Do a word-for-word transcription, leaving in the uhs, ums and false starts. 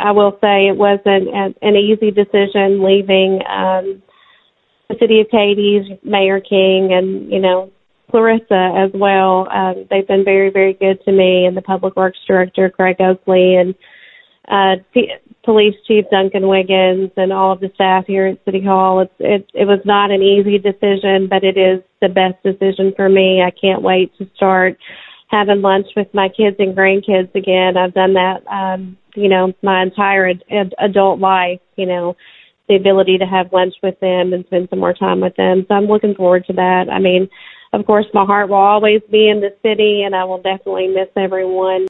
I will say it wasn't an, an easy decision leaving um, the city of Cadiz, Mayor King, and, you know, Clarissa as well. Um, they've been very, very good to me, and the Public Works Director, Craig Oakley, and uh, P- Police Chief Duncan Wiggins, and all of the staff here at City Hall. It's, it, it was not an easy decision, but it is the best decision for me. I can't wait to start having lunch with my kids and grandkids again. I've done that, um, you know, my entire ad- ad- adult life, you know, the ability to have lunch with them and spend some more time with them. So I'm looking forward to that. I mean, of course, my heart will always be in the city, and I will definitely miss everyone.